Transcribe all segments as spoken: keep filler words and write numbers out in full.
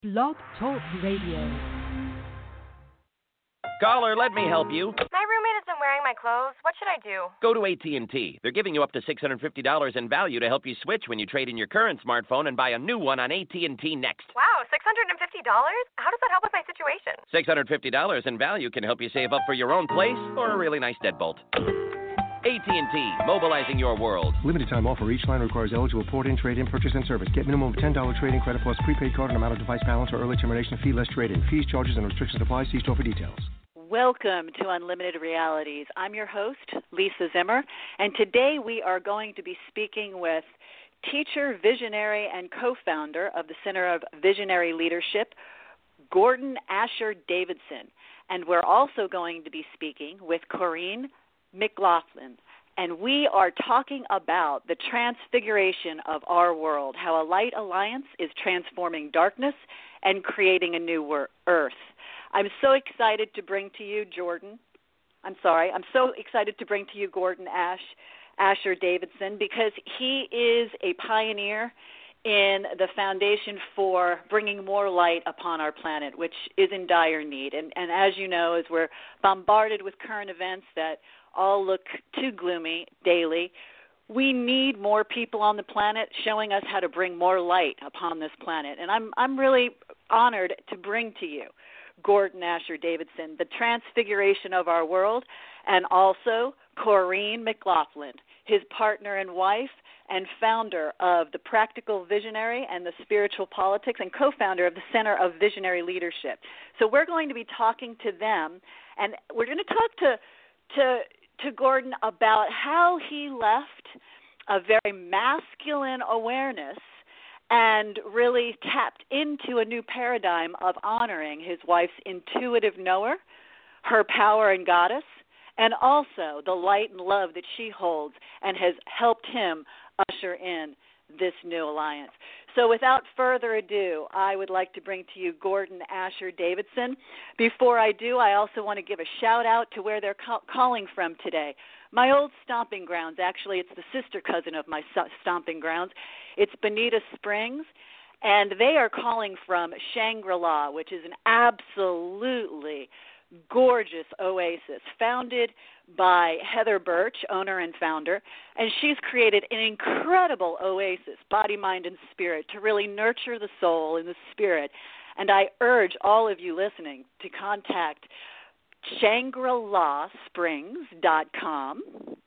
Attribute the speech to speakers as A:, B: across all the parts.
A: Blog Talk Radio.
B: Caller, let me help you.
C: My roommate isn't wearing my clothes. What should I do?
B: Go to A T and T. They're giving you up to six hundred fifty dollars in value to help you switch when you trade in your current smartphone and buy a new one on A T and T Next.
C: Wow, six hundred fifty dollars? How does that help with my situation?
B: six hundred fifty dollars in value can help you save up for your own place or a really nice deadbolt. A T and T, mobilizing your world.
D: Limited time offer. Each line requires eligible port-in, trade-in, purchase, and service. Get minimum of ten dollars trade-in credit plus prepaid card and amount of device balance or early termination fee less trade-in. Fees, charges, and restrictions apply. See store for details.
E: Welcome to Unlimited Realities. I'm your host, Lisa Zimmer, and today we are going to be speaking with teacher, visionary, and co-founder of the Center of Visionary Leadership, Gordon Asher Davidson. And we're also going to be speaking with Corinne McLaughlin, and we are talking about the transfiguration of our world, how a light alliance is transforming darkness and creating a new wor- earth. I'm so excited to bring to you Jordan. I'm sorry. I'm so excited to bring to you Gordon Ash, Asher Davidson, because he is a pioneer in the foundation for bringing more light upon our planet, which is in dire need. And, and as you know, as we're bombarded with current events that all look too gloomy daily, we need more people on the planet showing us how to bring more light upon this planet. And I'm I'm really honored to bring to you Gordon Asher Davidson, the transfiguration of our world, and also Corinne McLaughlin, his partner and wife and founder of the Practical Visionary and the Spiritual Politics and co-founder of the Center of Visionary Leadership. So we're going to be talking to them, and we're going to talk to to to Gordon about how he left a very masculine awareness and really tapped into a new paradigm of honoring his wife's intuitive knower, her power and goddess, and also the light and love that she holds and has helped him usher in this new alliance. So without further ado, I would like to bring to you Gordon Asher Davidson. Before I do, I also want to give a shout-out to where they're ca- calling from today. My old stomping grounds. Actually, it's the sister cousin of my so- stomping grounds. It's Bonita Springs, and they are calling from Shangri-La, which is an absolutely gorgeous oasis founded by Heather Birch, owner and founder, and she's created an incredible oasis, body, mind, and spirit, to really nurture the soul and the spirit. And I urge all of you listening to contact Shangri La Springs dot com,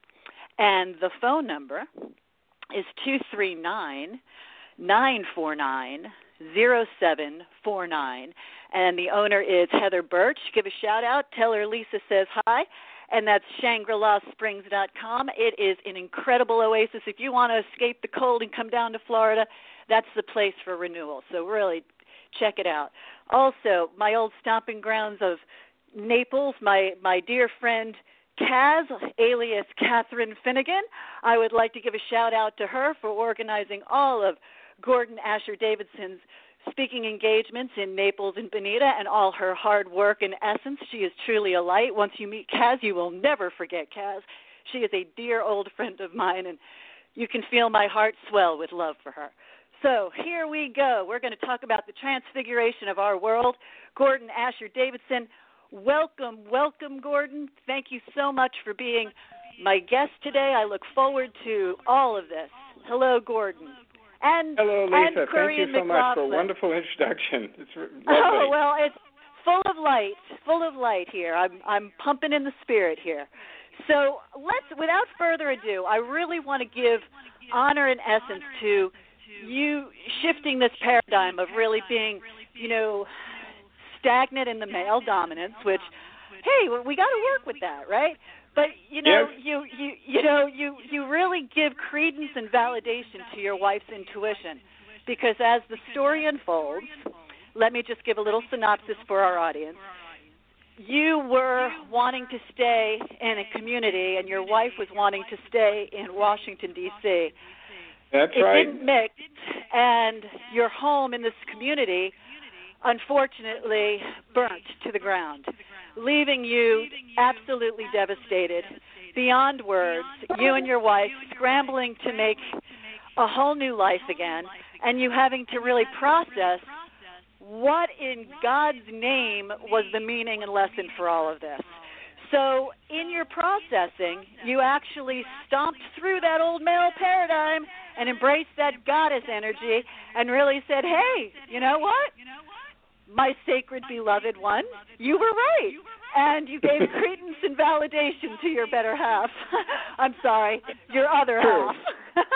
E: and the phone number is two three nine, nine four nine, zero seven four nine. And the owner is Heather Birch. Give a shout-out. Tell her Lisa says hi. And that's Shangri La Springs dot com. It is an incredible oasis. If you want to escape the cold and come down to Florida, that's the place for renewal. So really, check it out. Also, my old stomping grounds of Naples, my, my dear friend Kaz, alias Catherine Finnegan. I would like to give a shout-out to her for organizing all of Gordon Asher Davidson's speaking engagements in Naples and Bonita, and all her hard work and essence. She is truly a light. Once you meet Kaz, you will never forget Kaz. She is a dear old friend of mine, and you can feel my heart swell with love for her. So here we go. We're going to talk about the transfiguration of our world. Gordon Asher Davidson, welcome, welcome, Gordon. Thank you so much for being my guest today. I look forward to all of this. Hello, Gordon. And,
F: Hello, Lisa.
E: And
F: Thank you so
E: McLaughlin.
F: much for a wonderful introduction. It's lovely.
E: Oh, well, it's full of light, full of light here. I'm I'm pumping in the spirit here. So let's, without further ado, I really want to give honor and essence to you shifting this paradigm of really being, you know, stagnant in the male dominance, which, hey, we got to work with that, right? But, you know,
F: yes.
E: you, you you know, you, you really give credence and validation to your wife's intuition, because as the story unfolds, let me just give a little synopsis for our audience. You were wanting to stay in a community, and your wife was wanting to stay in Washington, D C
F: That's
E: it
F: right.
E: It didn't mix, and your home in this community, unfortunately, burnt to the ground, leaving you absolutely devastated, beyond words, you and your wife scrambling to make a whole new life again, and you having to really process what in God's name was the meaning and lesson for all of this? So in your processing, you actually stomped through that old male paradigm and embraced that goddess energy and really said, hey, you know what? My sacred beloved one, you were right. And you gave credence and validation to your better half. I'm sorry, your other
F: True.
E: half.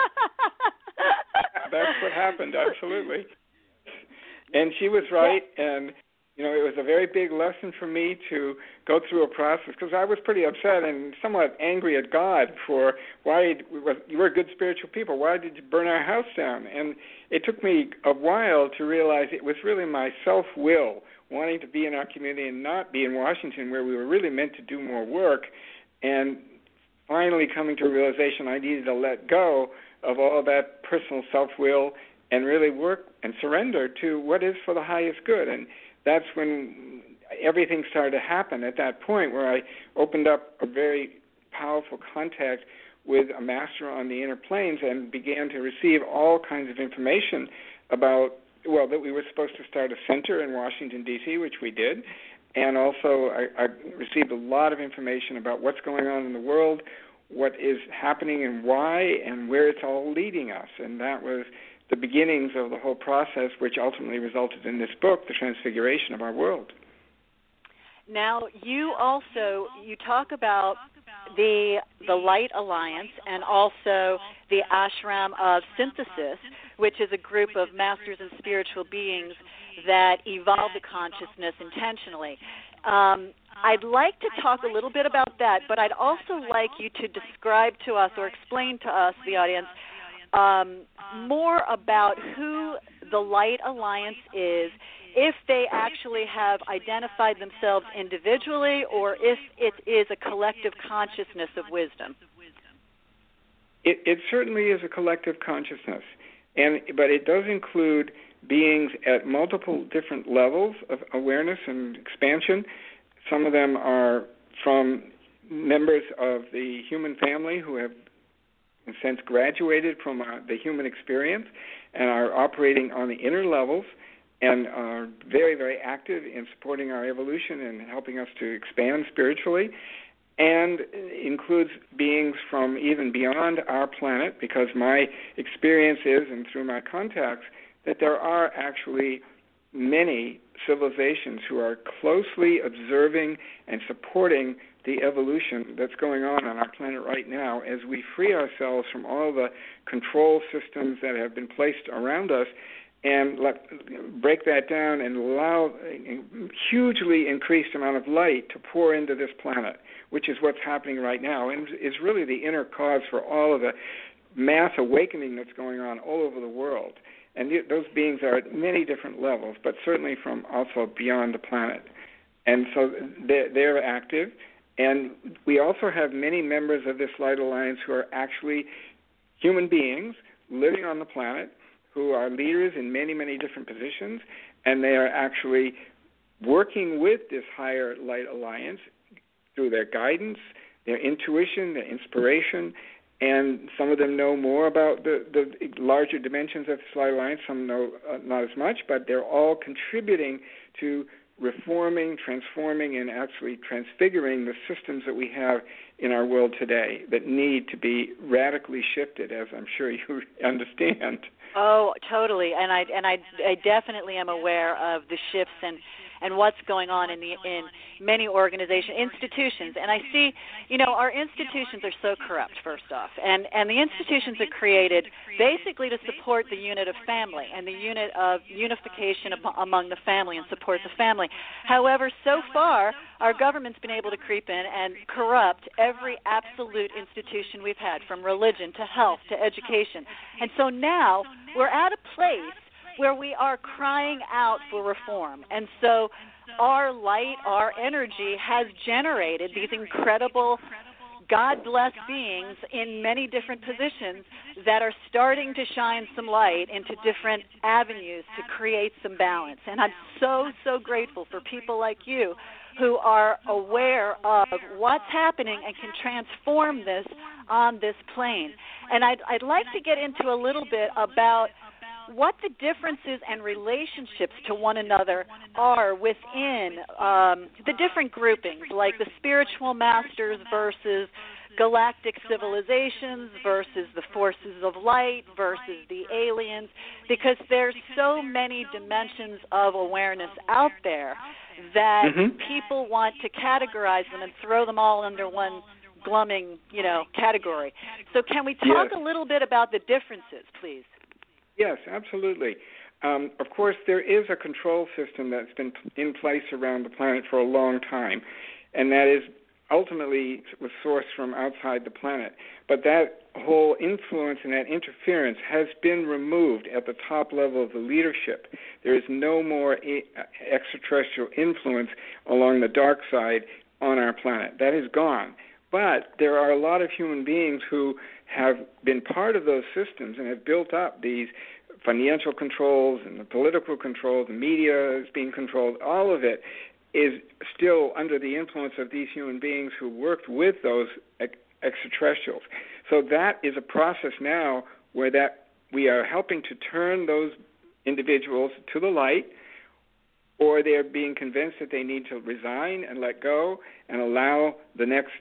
F: That's what happened, absolutely. And she was right, and you know, it was a very big lesson for me to go through a process because I was pretty upset and somewhat angry at God for why you were good spiritual people. Why did you burn our house down? And it took me a while to realize it was really my self-will, wanting to be in our community and not be in Washington where we were really meant to do more work, and finally coming to a realization I needed to let go of all that personal self-will and really work and surrender to what is for the highest good. And that's when everything started to happen at that point where I opened up a very powerful contact with a master on the inner planes and began to receive all kinds of information about, well, that we were supposed to start a center in Washington, D C, which we did. And also I, I received a lot of information about what's going on in the world, what is happening and why, and where it's all leading us. And that was the beginnings of the whole process, which ultimately resulted in this book, The Transfiguration of Our World.
E: Now, you also, you talk about the the Light Alliance and also the Ashram of Synthesis, which is a group of masters and spiritual beings that evolve the consciousness intentionally. Um, I'd like to talk a little bit about that, but I'd also like you to describe to us or explain to us, the audience, Um, more about who the Light Alliance is, if they actually have identified themselves individually or if it is a collective consciousness of wisdom.
F: It, it certainly is a collective consciousness, and but it does include beings at multiple different levels of awareness and expansion. Some of them are from members of the human family who have in a sense graduated from uh, the human experience and are operating on the inner levels and are very, very active in supporting our evolution and helping us to expand spiritually, and includes beings from even beyond our planet, because my experience is, and through my contacts, that there are actually many civilizations who are closely observing and supporting the evolution that's going on on our planet right now as we free ourselves from all the control systems that have been placed around us and let, break that down and allow a hugely increased amount of light to pour into this planet, which is what's happening right now and is really the inner cause for all of the mass awakening that's going on all over the world. And those beings are at many different levels, but certainly from also beyond the planet. And so they're, they're active. And we also have many members of this Light Alliance who are actually human beings living on the planet who are leaders in many, many different positions, and they are actually working with this higher Light Alliance through their guidance, their intuition, their inspiration, and some of them know more about the, the larger dimensions of this Light Alliance, some know uh, not as much, but they're all contributing to reforming, transforming, and actually transfiguring the systems that we have in our world today that need to be radically shifted, as I'm sure you understand.
E: Oh, totally, and I and I, I definitely am aware of the shifts and, and what's going on in the in many organizations, institutions, and I see, you know, our institutions are so corrupt. First off, and and the institutions are created basically to support the unit of family and the unit of unification among the family and support the family. However, so far, our government's been able to creep in and corrupt every absolute institution we've had, from religion to health to education, and so now we're at a place where we are crying out for reform. And so our light, our energy has generated these incredible God-blessed beings in many different positions that are starting to shine some light into different avenues to create some balance. And I'm so, so grateful for people like you who are aware of what's happening and can transform this on this plane. And I'd, I'd like to get into a little bit about what the differences and relationships to one another are within um, the different groupings, like the spiritual masters versus galactic civilizations versus the forces of light versus the aliens, because there's so many dimensions of awareness out there that
F: mm-hmm.
E: people want to categorize them and throw them all under one glumming, you know, category. So can we talk
F: yes.
E: a little bit about the differences, please?
F: Yes, absolutely. Um, of course, there is a control system that's been in place around the planet for a long time, and that is ultimately was sourced from outside the planet. But that whole influence and that interference has been removed at the top level of the leadership. There is no more a- extraterrestrial influence along the dark side on our planet. That is gone. But there are a lot of human beings who have been part of those systems and have built up these financial controls and the political controls, the media is being controlled, all of it is still under the influence of these human beings who worked with those ex- extraterrestrials. So that is a process now where that we are helping to turn those individuals to the light, or they're being convinced that they need to resign and let go and allow the next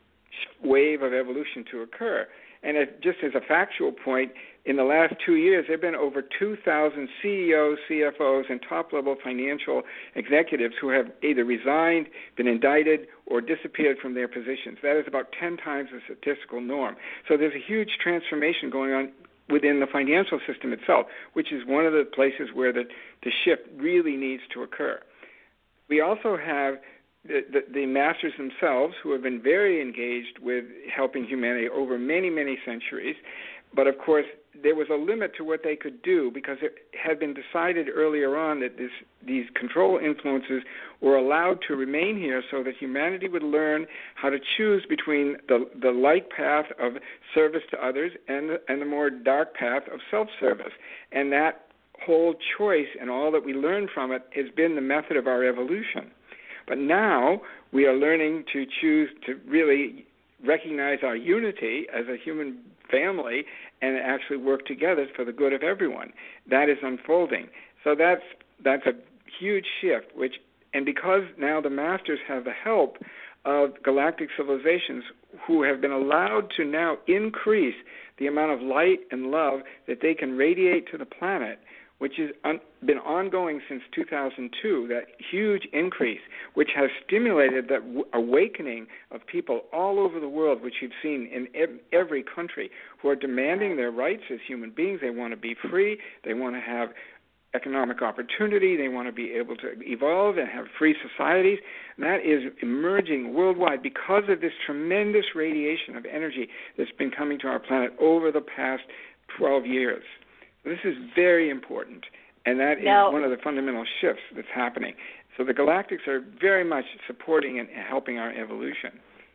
F: wave of evolution to occur. And it, just as a factual point, in the last two years, there have been over two thousand C E Os, C F Os, and top-level financial executives who have either resigned, been indicted, or disappeared from their positions. That is about ten times the statistical norm. So there's a huge transformation going on within the financial system itself, which is one of the places where the, the shift really needs to occur. We also have The, the, the masters themselves, who have been very engaged with helping humanity over many, many centuries. But, of course, there was a limit to what they could do because it had been decided earlier on that this, these control influences were allowed to remain here so that humanity would learn how to choose between the, the light path of service to others and the, and the more dark path of self-service. And that whole choice and all that we learn from it has been the method of our evolution. But now we are learning to choose to really recognize our unity as a human family and actually work together for the good of everyone. That is unfolding. So that's that's a huge shift, which and because now the masters have the help of galactic civilizations who have been allowed to now increase the amount of light and love that they can radiate to the planet, which has un- been ongoing since two thousand two, that huge increase, which has stimulated that w- awakening of people all over the world, which you've seen in ev- every country, who are demanding their rights as human beings. They want to be free. They want to have economic opportunity. They want to be able to evolve and have free societies. And that is emerging worldwide because of this tremendous radiation of energy that's been coming to our planet over the past twelve years. This is very important, and that is
E: now,
F: one of the fundamental shifts that's happening. So the galactics are very much supporting and helping our evolution.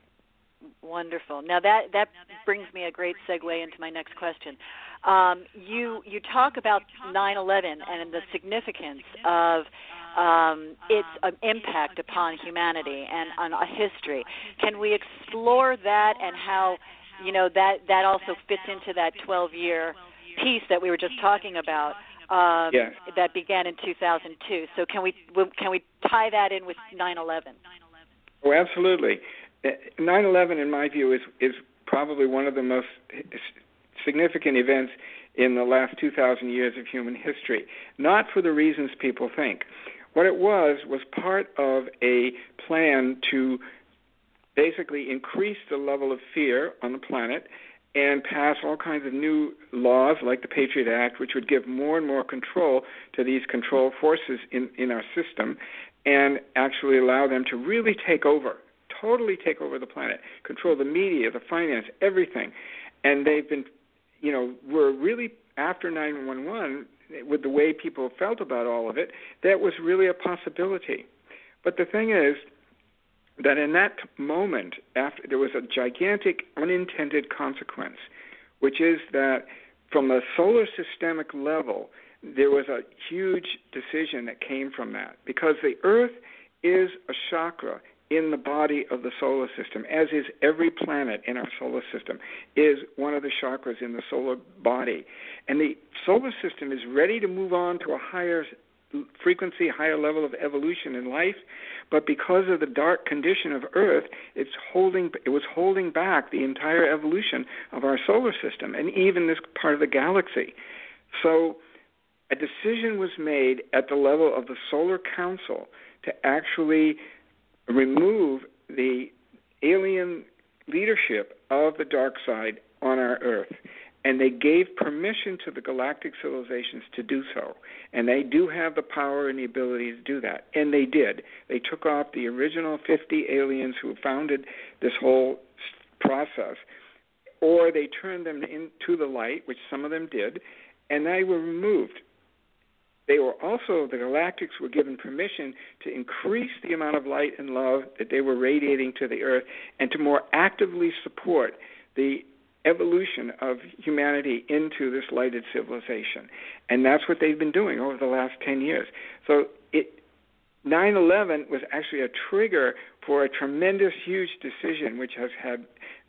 E: Wonderful. Now that, that brings me a great segue into my next question. Um, you you talk about nine eleven and the significance of um, its uh, impact upon humanity and on a history. Can we explore that and how, you know, that, that also fits into that twelve-year piece that we were just talking about um,
F: yes.
E: that began in two thousand two. So can we can we tie that in with nine eleven?
F: Oh, absolutely. nine eleven, in my view, is is probably one of the most significant events in the last two thousand years of human history, not for the reasons people think. What it was was part of a plan to basically increase the level of fear on the planet and pass all kinds of new laws like the Patriot Act, which would give more and more control to these control forces in, in our system and actually allow them to really take over, totally take over the planet, control the media, the finance, everything. And they've been, you know, we're really, after nine one one, with the way people felt about all of it, that was really a possibility. But the thing is, that in that moment, after there was a gigantic unintended consequence, which is that from a solar systemic level, there was a huge decision that came from that. Because the Earth is a chakra in the body of the solar system, as is every planet in our solar system, is one of the chakras in the solar body. And the solar system is ready to move on to a higher frequency, higher level of evolution in life, but because of the dark condition of Earth, it's holding, it was holding back the entire evolution of our solar system and even this part of the galaxy. So a decision was made at the level of the Solar Council to actually remove the alien leadership of the dark side on our Earth. And they gave permission to the galactic civilizations to do so. And they do have the power and the ability to do that. And they did. They took off the original fifty aliens who founded this whole process, or they turned them into the light, which some of them did, and they were removed. They were also, the Galactics were given permission to increase the amount of light and love that they were radiating to the Earth and to more actively support the evolution of humanity into this lighted civilization. And that's what they've been doing over the last ten years. So it, nine eleven was actually a trigger for a tremendous, huge decision which has had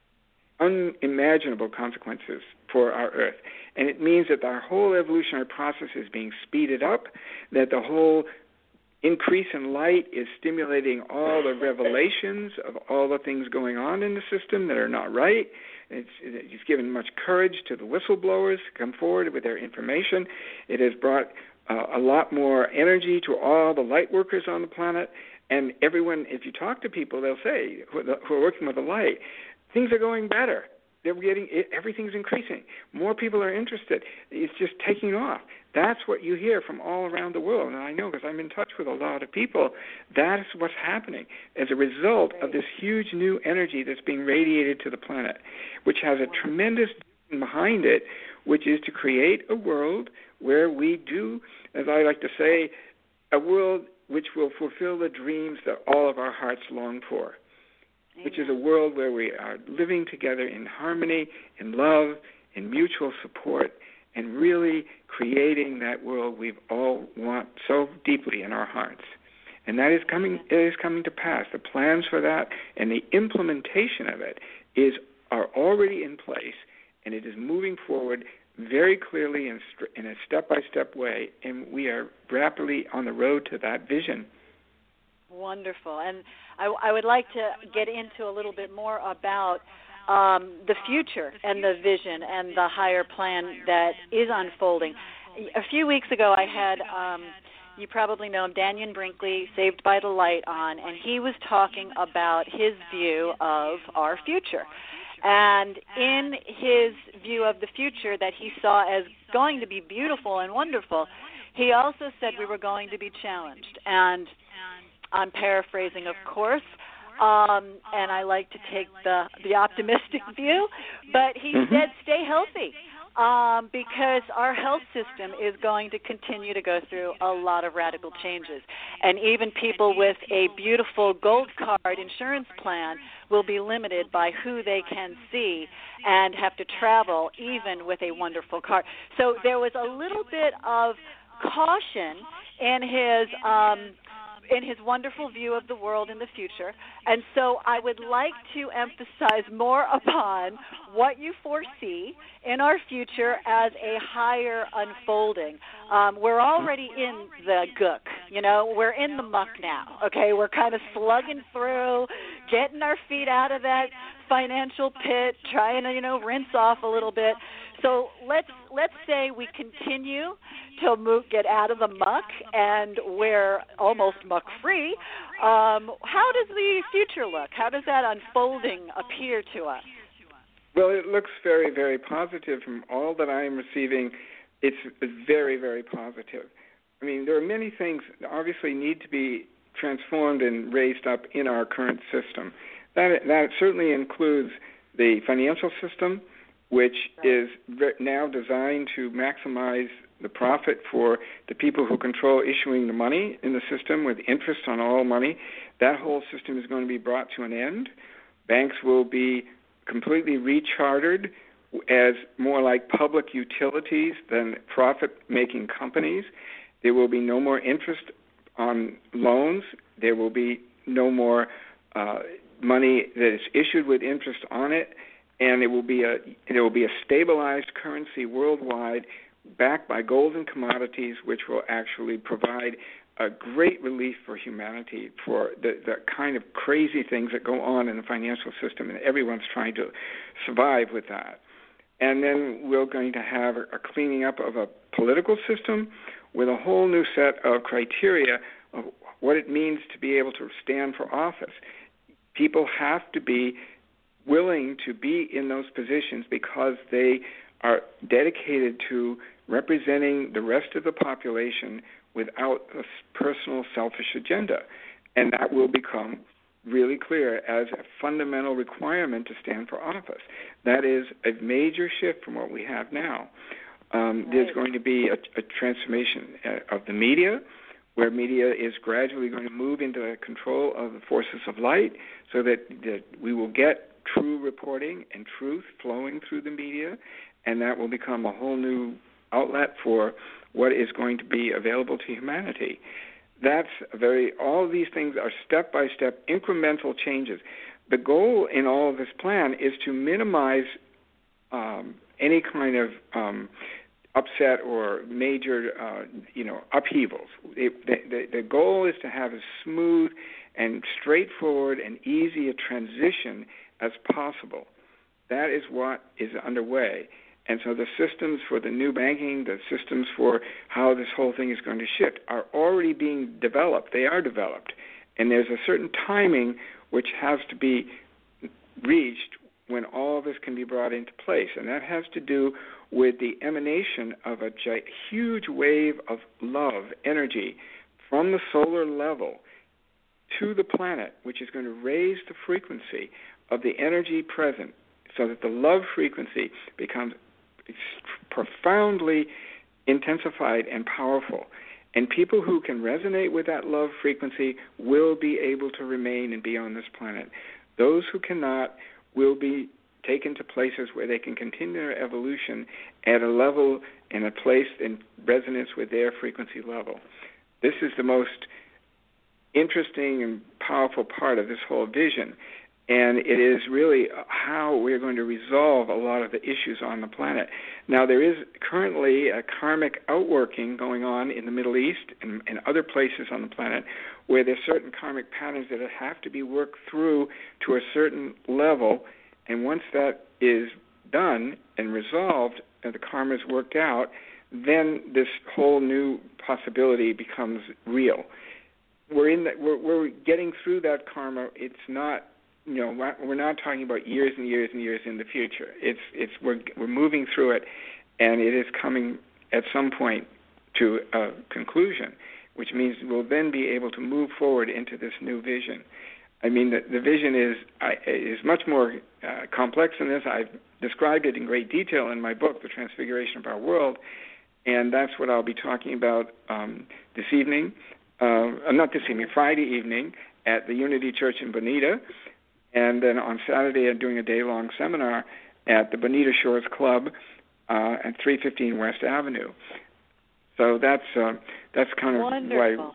F: unimaginable consequences for our Earth. And it means that our whole evolutionary process is being speeded up, that the whole increase in light is stimulating all the revelations of all the things going on in the system that are not right. It's, it's given much courage to the whistleblowers to come forward with their information. It has brought uh, a lot more energy to all the light workers on the planet. And everyone, if you talk to people, they'll say, who are, the, who are working with the light, things are going better. They're getting, everything's increasing. More people are interested. It's just taking off. That's what you hear from all around the world. And I know because I'm in touch with a lot of people. That is what's happening as a result of this huge new energy that's being radiated to the planet, which has a tremendous behind it, which is to create a world where we do, as I like to say, a world which will fulfill the dreams that all of our hearts long for. Which is a world where we are living together in harmony, in love, in mutual support, and really creating that world we all want so deeply in our hearts. And that is coming, it is coming to pass. The plans for that and the implementation of it is are already in place, and it is moving forward very clearly in, in a step-by-step way, and we are rapidly on the road to that vision.
E: Wonderful. And I, I would like to get into a little bit more about um, the future and the vision and the higher plan that is unfolding. A few weeks ago I had, um, you probably know him, Dannion Brinkley, Saved by the Light on, and he was talking about his view of our future. And in his view of the future that he saw as going to be beautiful and wonderful, he also said we were going to be challenged. And I'm paraphrasing, of course, um, and I like to take the, the optimistic view, but he mm-hmm. said stay healthy um, because our health system is going to continue to go through a lot of radical changes. And even people with a beautiful gold card insurance plan will be limited by who they can see and have to travel even with a wonderful card. So there was a little bit of caution in his um, in his wonderful view of the world in the future. And so I would like to emphasize more upon what you foresee in our future as a higher unfolding. Um, we're already in the gook, you know, we're in the muck now, okay? We're kind of slugging through, getting our feet out of that financial pit, trying to, you know, rinse off a little bit. So let's let's say we continue to move, get out of the muck, and we're almost muck-free. Um, how does the future look? How does that unfolding appear to us?
F: Well, it looks very, very positive from all that I am receiving. It's very, very positive. I mean, there are many things that obviously need to be transformed and raised up in our current system. That that certainly includes the financial system, which is now designed to maximize the profit for the people who control issuing the money in the system with interest on all money. That whole system is going to be brought to an end. Banks will be completely rechartered as more like public utilities than profit-making companies. There will be no more interest on loans. There will be no more uh, money that is issued with interest on it, and it will be a it will be a stabilized currency worldwide, backed by gold and commodities, which will actually provide a great relief for humanity for the, the kind of crazy things that go on in the financial system, and everyone's trying to survive with that. And then we're going to have a cleaning up of a political system with a whole new set of criteria of what it means to be able to stand for office. People have to be willing to be in those positions because they are dedicated to representing the rest of the population without a personal selfish agenda. And that will become really clear as a fundamental requirement to stand for office. That is a major shift from what we have now. Um, right. There's going to be a, a transformation of the media, where media is gradually going to move into the control of the forces of light so that, that we will get true reporting and truth flowing through the media, and that will become a whole new outlet for what is going to be available to humanity. That's a very, all of these things are step-by-step incremental changes. The goal in all of this plan is to minimize um, any kind of um, upset or major, uh, you know, upheavals. It, the, the, the goal is to have as smooth and straightforward and easy a transition as possible. That is what is underway. And so the systems for the new banking, the systems for how this whole thing is going to shift are already being developed. They are developed. And there's a certain timing which has to be reached when all of this can be brought into place. And that has to do with the emanation of a gi- huge wave of love, energy, from the solar level to the planet, which is going to raise the frequency of the energy present so that the love frequency becomes profoundly intensified and powerful. And people who can resonate with that love frequency will be able to remain and be on this planet. Those who cannot will be taken to places where they can continue their evolution at a level and a place in resonance with their frequency level. This is the most interesting and powerful part of this whole vision. And it is really how we're going to resolve a lot of the issues on the planet. Now, there is currently a karmic outworking going on in the Middle East and, and other places on the planet where there's certain karmic patterns that have to be worked through to a certain level. And once that is done and resolved and the karma is worked out, then this whole new possibility becomes real. We're in that. We're, we're getting through that karma. It's not. You know, we're not talking about years and years and years in the future. It's it's we're we're moving through it, and it is coming at some point to a conclusion, which means we'll then be able to move forward into this new vision. I mean, the, the vision is I, is much more uh, complex than this. I've described it in great detail in my book, The Transfiguration of Our World, and that's what I'll be talking about um, this evening. Uh, not this evening, Friday evening at the Unity Church in Bonita. And then on Saturday, I'm doing a day-long seminar at the Bonita Shores Club uh, at three fifteen West Avenue. So that's uh, that's kind of
E: wonderful.
F: why.
E: Wonderful.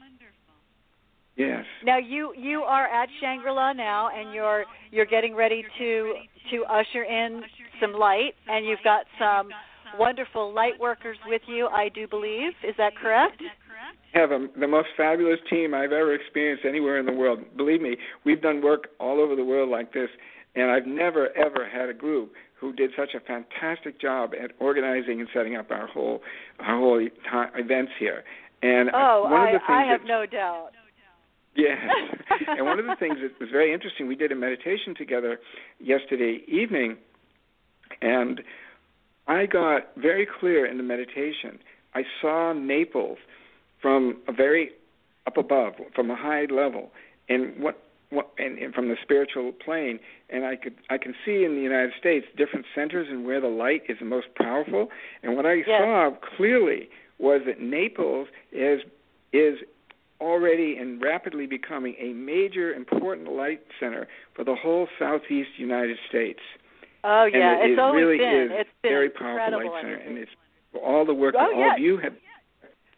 F: Yes.
E: Now you you are at Shangri-La now, and you're you're getting ready to to usher in some light, and you've got some wonderful light workers with you, I do believe. Is that correct?
F: I have a, the most fabulous team I've ever experienced anywhere in the world. Believe me, we've done work all over the world like this, and I've never, ever had a group who did such a fantastic job at organizing and setting up our whole our whole events here. And
E: oh,
F: one
E: I,
F: of the things
E: I have
F: that,
E: no doubt.
F: Yes. And one of the things that was very interesting, we did a meditation together yesterday evening, and I got very clear in the meditation. I saw Naples from a very up above, from a high level, and what, what and, and from the spiritual plane, and I could I can see in the United States different centers and where the light is the most powerful. And what I
E: yes.
F: saw clearly was that Naples is is already and rapidly becoming a major important light center for the whole southeast United States.
E: Oh yeah,
F: and it,
E: it's
F: it
E: always
F: really
E: been.
F: is
E: It's been
F: very powerful
E: incredible
F: light center,
E: energy.
F: and it's all the work
E: oh,
F: that all
E: yes.
F: of you have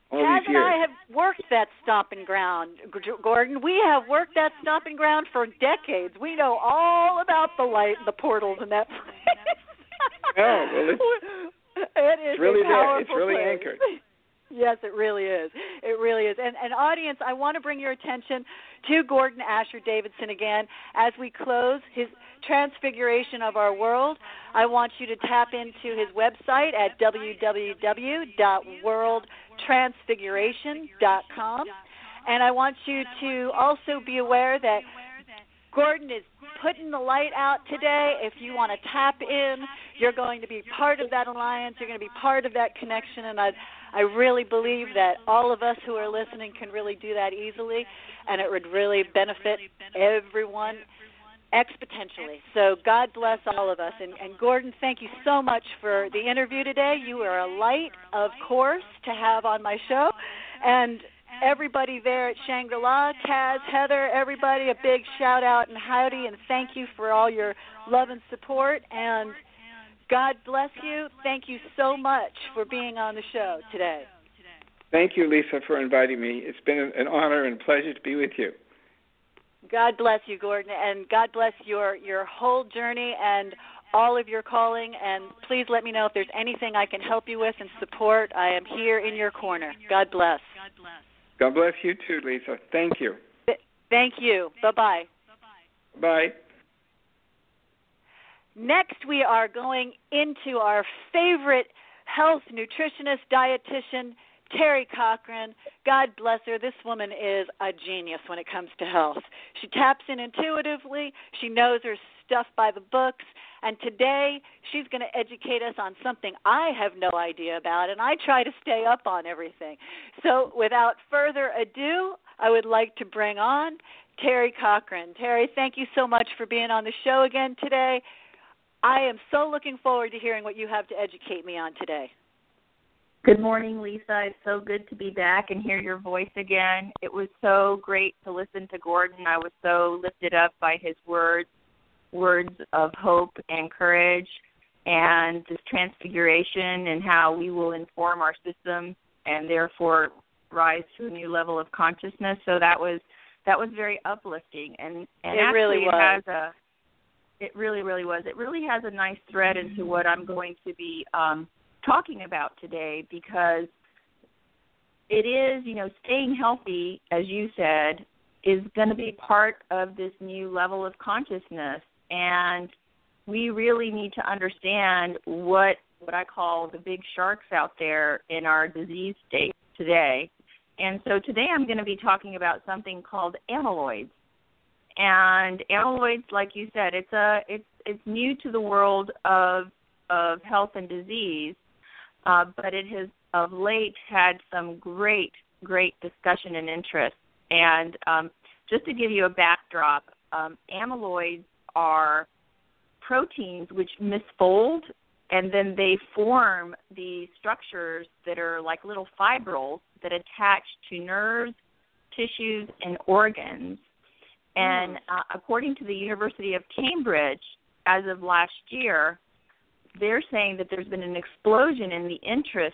F: all
E: Kaz
F: these
E: and
F: years.
E: I have worked that stomping ground, G- Gordon. We have worked that stomping ground for decades. We know all about the light and the portals in that place.
F: Oh, well, it's,
E: it is
F: it's really
E: a
F: there. It's
E: powerful
F: really
E: place.
F: anchored.
E: Yes, it really is. It really is. And, and audience, I want to bring your attention to Gordon Asher Davidson again as we close his Transfiguration of Our World. I want you to tap into his website at w w w dot world transfiguration dot com. And I want you to also be aware that Gordon is putting the light out today. If you want to tap in, you're going to be part of that alliance. You're going to be part of that connection. And I, I really believe that all of us who are listening can really do that easily, and it would really benefit everyone exponentially. So God bless all of us. And, and Gordon, thank you so much for the interview today. You are a light, of course, to have on my show. And everybody there at Shangri-La, Kaz, Heather, everybody, a big shout out and howdy, and thank you for all your love and support. And God bless you. Thank you so much for being on the show today.
F: Thank you, Lisa, for inviting me. It's been an honor and pleasure to be with you.
E: God bless you, Gordon, and God bless your, your whole journey and all of your calling. And please let me know if there's anything I can help you with and support. I am here in your corner. God bless.
F: God bless you too, Lisa. Thank you.
E: Thank you. Bye-bye.
F: Bye.
E: Next, we are going into our favorite health nutritionist, dietitian, Terry Cochran. God bless her. This woman is a genius when it comes to health. She taps in intuitively. She knows her stuff by the books. And today, she's going to educate us on something I have no idea about, and I try to stay up on everything. So without further ado, I would like to bring on Terry Cochran. Terry, thank you so much for being on the show again today. I am so looking forward to hearing what you have to educate me on today.
G: Good morning, Lisa. It's so good to be back and hear your voice again. It was so great to listen to Gordon. I was so lifted up by his words, words of hope and courage, and this transfiguration and how we will inform our system and therefore rise to a new level of consciousness. So that was that was very uplifting. And, and
E: it
G: actually
E: really was.
G: It has a It really, really was. It really has a nice thread into what I'm going to be um, talking about today, because it is, you know, staying healthy, as you said, is going to be part of this new level of consciousness. And we really need to understand what what I call the big sharks out there in our disease state today. And so today I'm going to be talking about something called amyloids. And amyloids, like you said, it's a it's it's new to the world of of health and disease, uh, but it has of late had some great great discussion and interest. And um, just to give you a backdrop, um, amyloids are proteins which misfold, and then they form these structures that are like little fibrils that attach to nerves, tissues, and organs. And uh, according to the University of Cambridge, as of last year, they're saying that there's been an explosion in the interest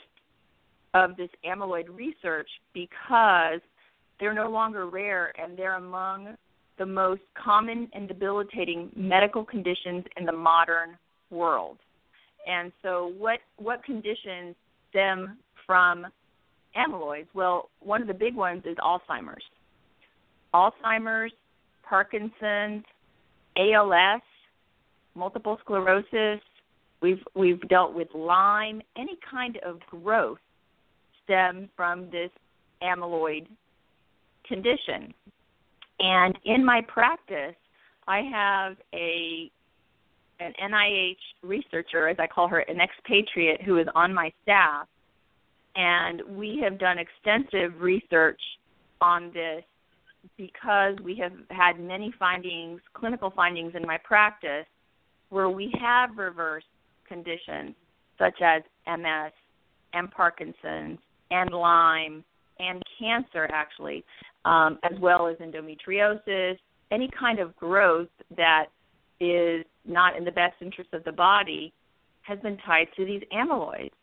G: of this amyloid research because they're no longer rare, and they're among the most common and debilitating medical conditions in the modern world. And so what what conditions stem from amyloids? Well, one of the big ones is Alzheimer's. Alzheimer's, Parkinson's, A L S, multiple sclerosis. We've we've dealt with Lyme. Any kind of growth stems from this amyloid condition. And in my practice, I have a an N I H researcher, as I call her, an expatriate, who is on my staff, and we have done extensive research on this because we have had many findings, clinical findings in my practice, where we have reversed conditions such as M S and Parkinson's and Lyme and cancer, actually, um, as well as endometriosis, any kind of growth that is not in the best interest of the body has been tied to these amyloids.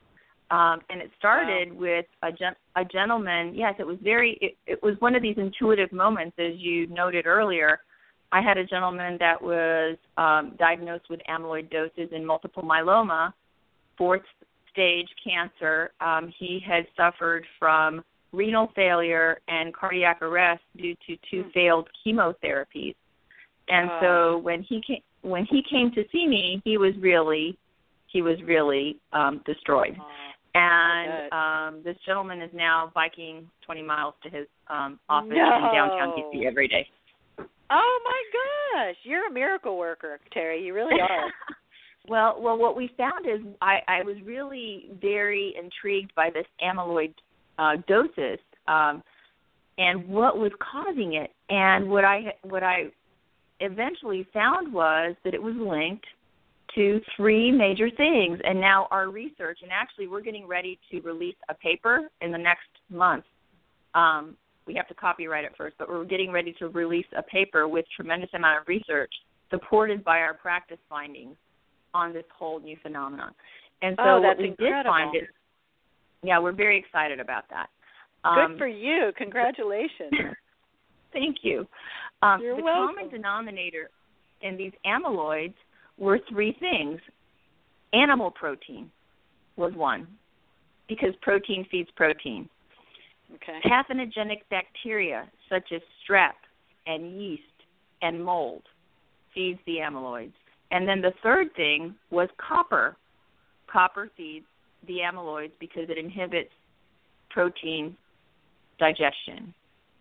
G: Um, and it started wow. with a, gen- a gentleman. Yes, it was very. It, it was one of these intuitive moments, as you noted earlier. I had a gentleman that was um, diagnosed with amyloidosis and multiple myeloma, fourth stage cancer. Um, he had suffered from renal failure and cardiac arrest due to two mm. failed chemotherapies. And wow. so when he came, when he came to see me, he was really, he was really um, destroyed. Oh. And um, this gentleman is now biking twenty miles to his um, office
E: no.
G: in downtown D C every day.
E: Oh my gosh, you're a miracle worker, Terry. You really are.
G: well, well, what we found is I, I was really very intrigued by this amyloid uh, dosis um, and what was causing it. And what I what I eventually found was that it was linked to three major things. And now our research, and actually we're getting ready to release a paper in the next month. Um, we have to copyright it first, but we're getting ready to release a paper with tremendous amount of research supported by our practice findings on this whole new phenomenon. And so
E: oh, that's
G: what we
E: incredible.
G: did find is, yeah, we're very excited about that.
E: Good
G: um,
E: for you. Congratulations.
G: Thank you. Um,
E: You're
G: the
E: welcome.
G: common denominator in these amyloids were three things. Animal protein was one, because protein feeds protein.
E: Okay.
G: Pathogenic bacteria such as strep and yeast and mold feeds the amyloids. And then the third thing was copper. Copper feeds the amyloids because it inhibits protein digestion.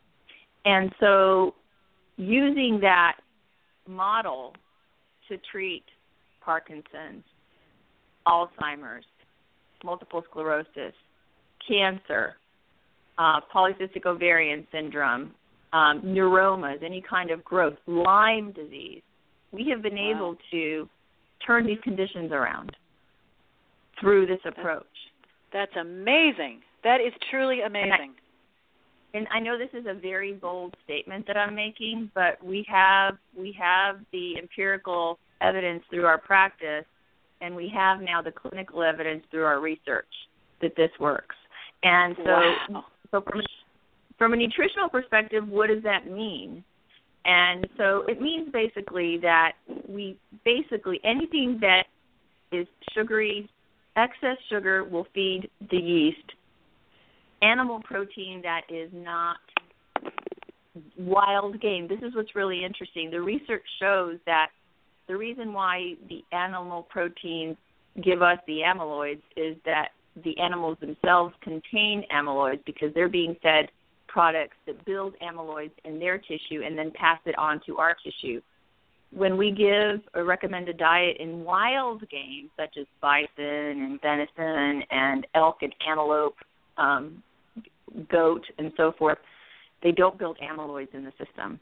G: And so using that model to treat Parkinson's, Alzheimer's, multiple sclerosis, cancer, uh, polycystic ovarian syndrome, um, neuromas, any kind of growth, Lyme disease, we have been wow. able to turn these conditions around through this approach.
E: That's amazing. That is truly amazing.
G: And I know this is a very bold statement that I'm making, but we have we have the empirical evidence through our practice, and we have now the clinical evidence through our research that this works. And so,
E: wow.
G: so from, from a nutritional perspective, what does that mean? And so it means basically that we basically anything that is sugary, excess sugar will feed the yeast. Animal protein that is not wild game. This is what's really interesting. The research shows that the reason why the animal proteins give us the amyloids is that the animals themselves contain amyloids because they're being fed products that build amyloids in their tissue and then pass it on to our tissue. When we give a recommended diet in wild game, such as bison and venison and elk and antelope, um, goat, and so forth, they don't build amyloids in the system.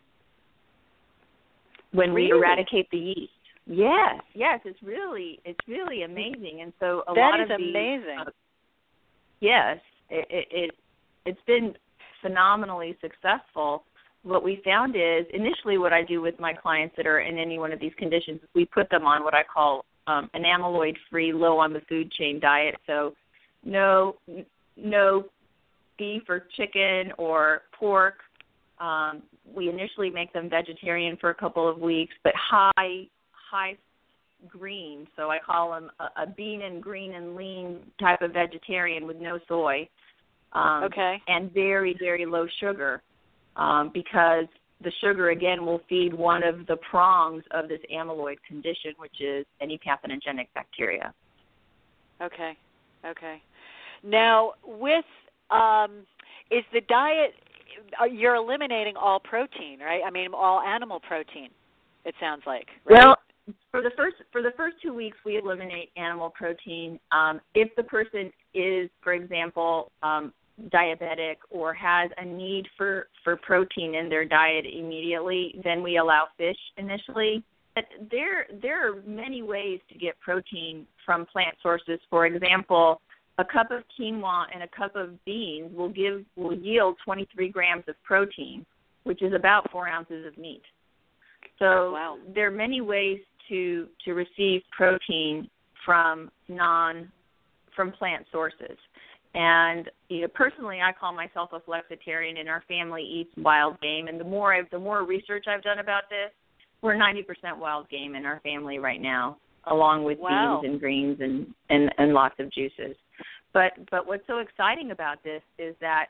G: When
E: really?
G: we eradicate the yeast, yes, yes, it's really, it's really amazing. And so a
E: that
G: lot
E: is
G: of these,
E: amazing.
G: Uh, yes, it, it, it it's been phenomenally successful. What we found is initially what I do with my clients that are in any one of these conditions, we put them on what I call um, an amyloid-free, low on the food chain diet. So no, no. beef or chicken or pork. Um, we initially make them vegetarian for a couple of weeks, but high, high green. So I call them a, a bean and green and lean type of vegetarian with no soy. Um,
E: okay.
G: And very, very low sugar um, because the sugar, again, will feed one of the prongs of this amyloid condition, which is any pathogenic bacteria.
E: Okay. Okay. Now, with Um, is the diet, you're eliminating all protein, right? I mean, all animal protein, it sounds like, right?
G: Well, for the first for the first two weeks, we eliminate animal protein. Um, if the person is, for example, um, diabetic or has a need for, for protein in their diet immediately, then we allow fish initially. But there, there are many ways to get protein from plant sources. For example, a cup of quinoa and a cup of beans will give will yield twenty-three grams of protein, which is about four ounces of meat. So
E: wow.
G: there are many ways to to receive protein from non from plant sources. And you know, personally, I call myself a flexitarian, and our family eats wild game. And the more I've, the more research I've done about this, we're ninety percent wild game in our family right now, along with
E: wow.
G: beans and greens and, and, and lots of juices. But but what's so exciting about this is that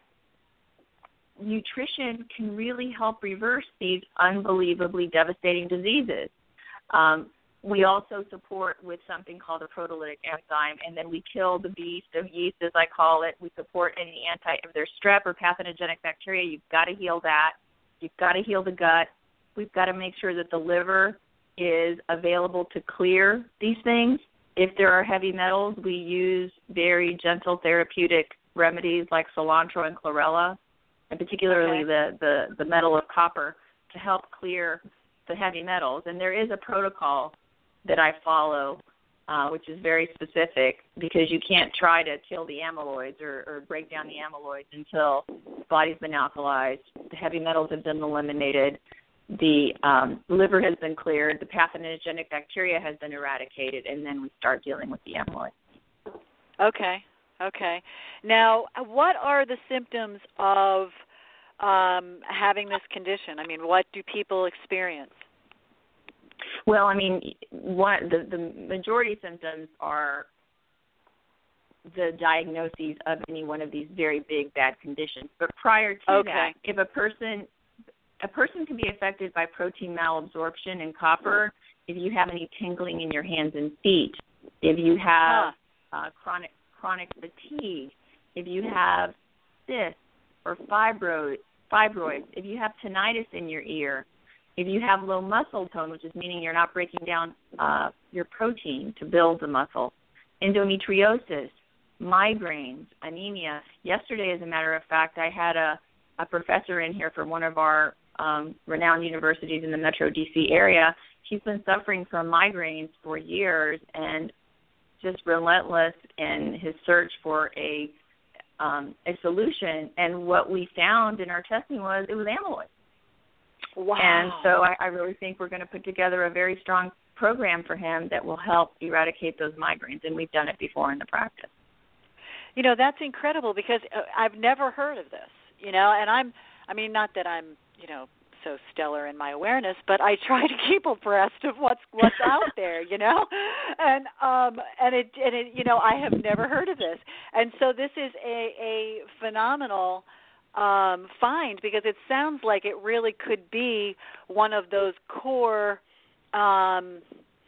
G: nutrition can really help reverse these unbelievably devastating diseases. Um, we also support with something called a proteolytic enzyme, and then we kill the beast of yeast, as I call it. We support any anti, if there's strep or pathogenic bacteria, you've got to heal that. You've got to heal the gut. We've got to make sure that the liver is available to clear these things. If there are heavy metals, we use very gentle therapeutic remedies like cilantro and chlorella, and particularly
E: okay.
G: the, the, the metal of copper, to help clear the heavy metals. And there is a protocol that I follow, uh, which is very specific, because you can't try to kill the amyloids or, or break down the amyloids until the body's been alkalized, the heavy metals have been eliminated, the um, liver has been cleared, the pathogenic bacteria has been eradicated, and then we start dealing with the amyloid.
E: Okay, okay. Now, what are the symptoms of um, having this condition? I mean, what do people experience?
G: Well, I mean, one, the, the majority symptoms are the diagnoses of any one of these very big, bad conditions. But prior to
E: okay.
G: that, if a person, a person can be affected by protein malabsorption and copper if you have any tingling in your hands and feet, if you have huh. uh, chronic chronic fatigue, if you have cysts or fibroids, fibroids, if you have tinnitus in your ear, if you have low muscle tone, which is meaning you're not breaking down uh, your protein to build the muscle, endometriosis, migraines, anemia. Yesterday, as a matter of fact, I had a, a professor in here from one of our um, renowned universities in the Metro D C area. He's been suffering from migraines for years and just relentless in his search for a um, a solution. And what we found in our testing was it was amyloid.
E: Wow.
G: And so I, I really think we're going to put together a very strong program for him that will help eradicate those migraines, and we've done it before in the practice.
E: You know, that's incredible because I've never heard of this, you know, and I'm, I mean, not that I'm, you know, so stellar in my awareness, but I try to keep abreast of what's what's out there, you know, and um and it and it you know I have never heard of this, and so this is a a phenomenal um, find because it sounds like it really could be one of those core, um,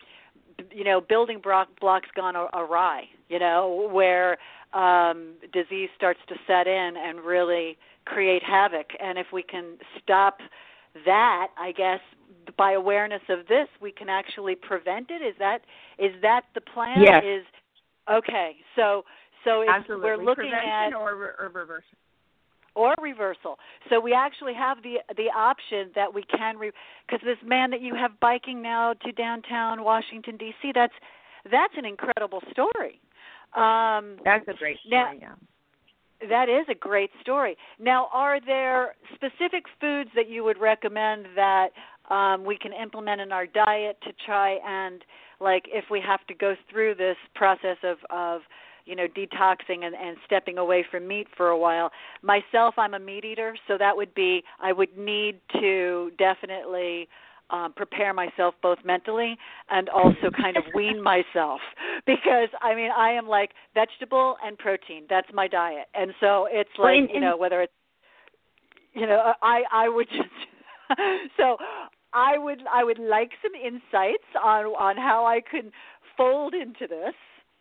E: you know, building block, blocks gone awry, you know, where um, disease starts to set in and really create havoc, and if we can stop that, I guess, by awareness of this, we can actually prevent it. Is that is that the plan?
G: Yes.
E: Is okay. So so it's,
G: Absolutely.
E: we're looking
G: Prevention
E: at
G: or, or reversal.
E: Or reversal. So we actually have the the option that we can, because re- this man that you have biking now to downtown Washington D C, that's that's an incredible story. Um,
G: that's a great story.
E: Now,
G: yeah.
E: That is a great story. Now, are there specific foods that you would recommend that um, we can implement in our diet to try and, like, if we have to go through this process of, of you know, detoxing and, and stepping away from meat for a while? Myself, I'm a meat eater, so that would be, I would need to definitely Um, prepare myself both mentally and also kind of wean myself because, I mean, I am like vegetable and protein. That's my diet. And so it's like,
G: well, and,
E: you know, whether it's, you know, I, I would just, so I would, I would like some insights on, on how I can fold into this.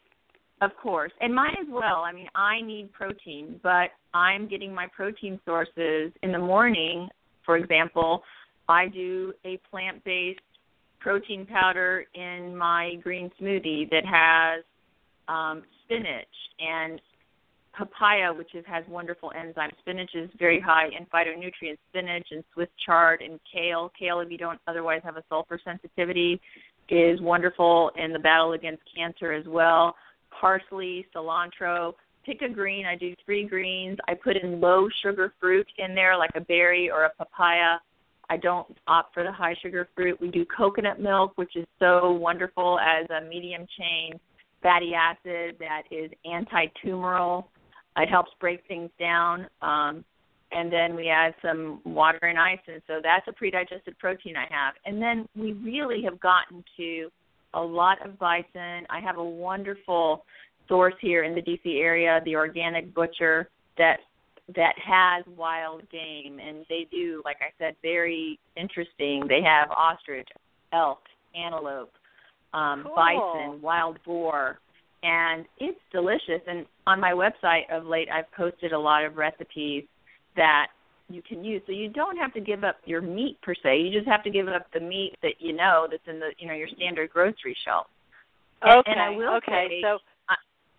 G: Of course. And mine as well. I mean, I need protein, but I'm getting my protein sources in the morning. For example, I do a plant-based protein powder in my green smoothie that has um, spinach and papaya, which is, has wonderful enzymes. Spinach is very high in phytonutrients. Spinach and Swiss chard and kale. Kale, if you don't otherwise have a sulfur sensitivity, is wonderful in the battle against cancer as well. Parsley, cilantro. Pick a green. I do three greens. I put in low-sugar fruit in there, like a berry or a papaya. I don't opt for the high sugar fruit. We do coconut milk, which is so wonderful as a medium chain fatty acid that is anti-tumoral. It helps break things down. Um, and then we add some water and ice, and so that's a pre-digested protein I have. And then we really have gotten to a lot of bison. I have a wonderful source here in the D C area, the Organic Butcher, that that has wild game, and they do, like I said, very interesting. They have ostrich, elk, antelope, um,
E: cool.
G: bison, wild boar, and it's delicious. And on my website of late, I've posted a lot of recipes that you can use. So you don't have to give up your meat per se. You just have to give up the meat that you know that's in the you know your standard grocery shelf. And,
E: okay.
G: and I will
E: okay.
G: say,
E: so
G: I,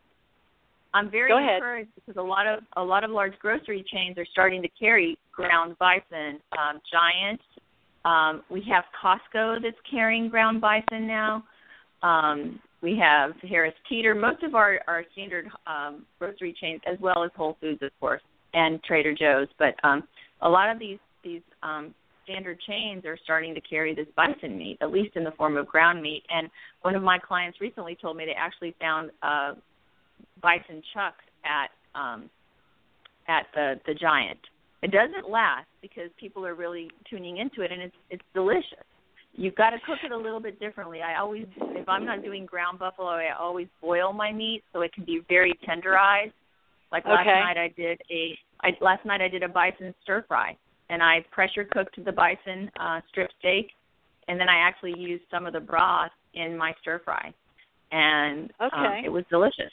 G: I'm very
E: Go ahead.
G: encouraged because a lot of a lot of large grocery chains are starting to carry ground bison. Um, Giant. Um, we have Costco that's carrying ground bison now. Um, we have Harris Teeter. Most of our, our standard um, grocery chains, as well as Whole Foods, of course, and Trader Joe's. But um, a lot of these these um, standard chains are starting to carry this bison meat, at least in the form of ground meat. And one of my clients recently told me they actually found uh, bison chucks at um, at the, the Giant. It doesn't last because people are really tuning into it, and it's it's delicious. You've got to cook it a little bit differently. I always, if I'm not doing ground buffalo, I always boil my meat so it can be very tenderized. Like last
E: okay.
G: night, I did a I, last night I did a bison stir fry, and I pressure cooked the bison uh, strip steak, and then I actually used some of the broth in my stir fry, and
E: okay.
G: um, it was delicious.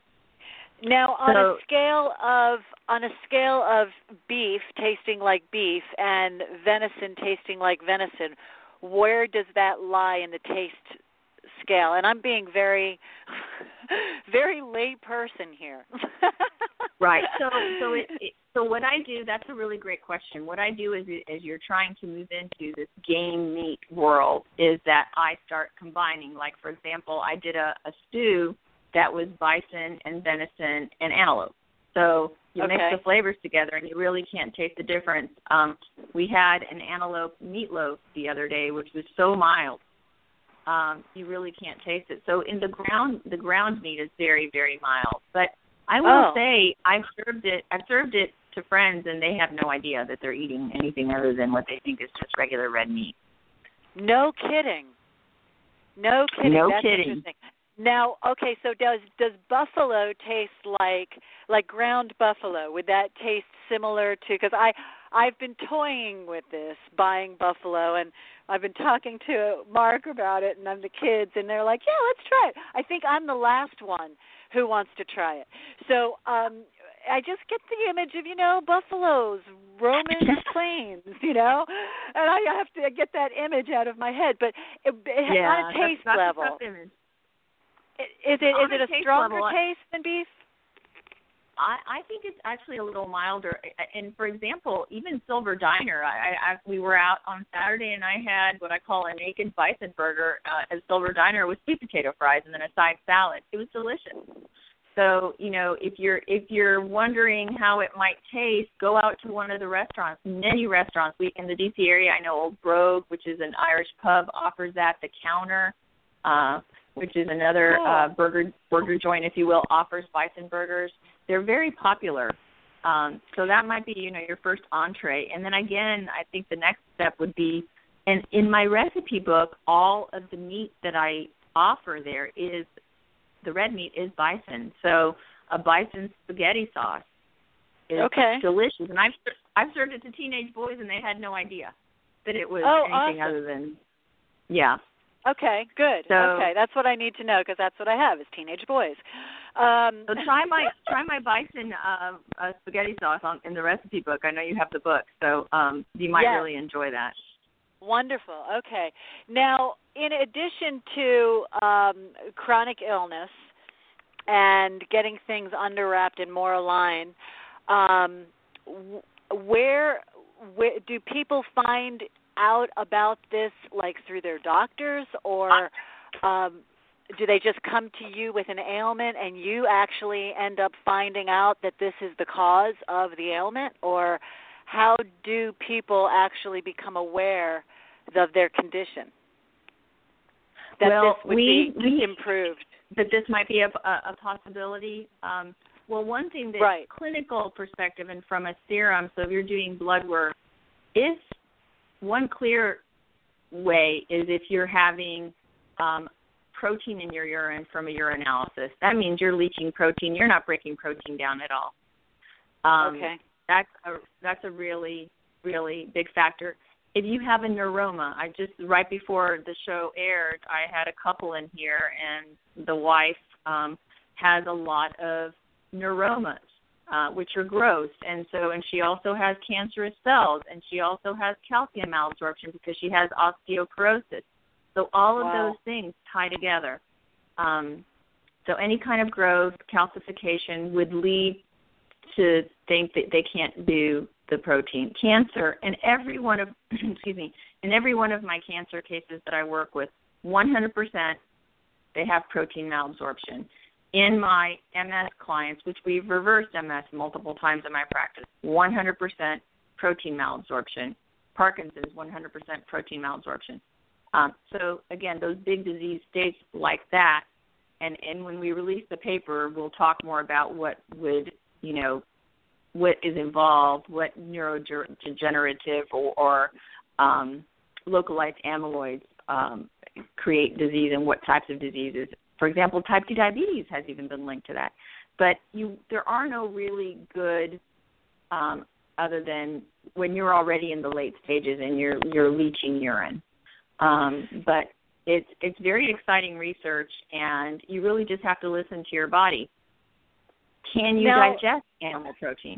E: Now, on
G: so,
E: a scale of on a scale of beef tasting like beef and venison tasting like venison, where does that lie in the taste scale? And I'm being very, very lay person here.
G: Right. So, so it, it, so what I do, that's a really great question. What I do is, as you're trying to move into this game meat world, is that I start combining. Like, for example, I did a, a stew that was bison and venison and antelope. So you
E: okay.
G: mix the flavors together, and you really can't taste the difference. Um, we had an antelope meatloaf the other day, which was so mild. Um, you really can't taste it. So in the ground, the ground meat is very, very mild. But I will
E: oh.
G: say I've served it. I've served it to friends, and they have no idea that they're eating anything other than what they think is just regular red meat.
E: No kidding. No kidding.
G: No
E: That's
G: kidding.
E: Interesting. Now, okay, so does does buffalo taste like like ground buffalo? Would that taste similar to? Because I I've been toying with this, buying buffalo, and I've been talking to Mark about it, and I'm the kids, and they're like, yeah, let's try it. I think I'm the last one who wants to try it. So um, I just get the image of, you know, buffaloes roaming the plains, you know, and I have to get that image out of my head. But it, it,
G: yeah,
E: on a taste
G: that's, that's
E: level.
G: a tough image.
E: Is it
G: On
E: is it a
G: taste
E: stronger
G: level,
E: taste than beef?
G: I, I think it's actually a little milder. And for example, even Silver Diner, I, I we were out on Saturday, and I had what I call a naked bison burger uh, at Silver Diner with sweet potato fries and then a side salad. It was delicious. So you know, if you're if you're wondering how it might taste, go out to one of the restaurants. Many restaurants we in the D C area. I know Old Brogue, which is an Irish pub, offers that. The Counter. Uh, which is another
E: cool.
G: uh, burger burger joint, if you will, offers bison burgers. They're very popular. Um, so that might be, you know, your first entree. And then again, I think the next step would be, and in my recipe book, all of the meat that I offer there is, the red meat is bison. So a bison spaghetti sauce is
E: okay.
G: delicious. And I've, I've served it to teenage boys, and they had no idea that it was
E: oh,
G: anything
E: awesome.
G: other than, yeah.
E: Okay, good.
G: So,
E: okay, that's what I need to know because that's what I have is teenage boys. Um,
G: so try my try my bison uh, uh, spaghetti sauce on, in the recipe book. I know you have the book, so um, you might
E: yes.
G: really enjoy that.
E: Wonderful. Okay. Now, in addition to um, chronic illness and getting things underwrapped and more aligned, um, where, where do people find out about this, like through their doctors, or um, do they just come to you with an ailment and you actually end up finding out that this is the cause of the ailment, or how do people actually become aware of their condition, that
G: well,
E: this would
G: we,
E: be
G: we,
E: improved?
G: that this might be a, a, a possibility. Um, well, one thing that
E: right.
G: clinical perspective and from a serum, so if you're doing blood work, if one clear way is if you're having um, protein in your urine from a urinalysis. That means you're leaching protein. You're not breaking protein down at all. Um,
E: okay.
G: That's a, that's a really, really big factor. If you have a neuroma, I just, right before the show aired, I had a couple in here, and the wife um, has a lot of neuromas, uh, which are gross. And so, and she also has cancerous cells, and she also has calcium malabsorption because she has osteoporosis. So all of
E: wow.
G: those things tie together. Um, so any kind of growth, calcification would lead to think that they can't do the protein. Cancer, and every one of, excuse me, in every one of my cancer cases that I work with, one hundred percent they have protein malabsorption. In my M S clients, which we've reversed M S multiple times in my practice, one hundred percent protein malabsorption. Parkinson's, one hundred percent protein malabsorption. Um, so, again, those big disease states like that, and, and when we release the paper, we'll talk more about what would, you know, what is involved, what neurodegenerative or, or um, localized amyloids um, create disease and what types of diseases. For example, type two diabetes has even been linked to that. But you, there are no really good, um, other than when you're already in the late stages and you're you're leaching urine. Um, but it's it's very exciting research, and you really just have to listen to your body. Can you
E: now,
G: digest animal protein?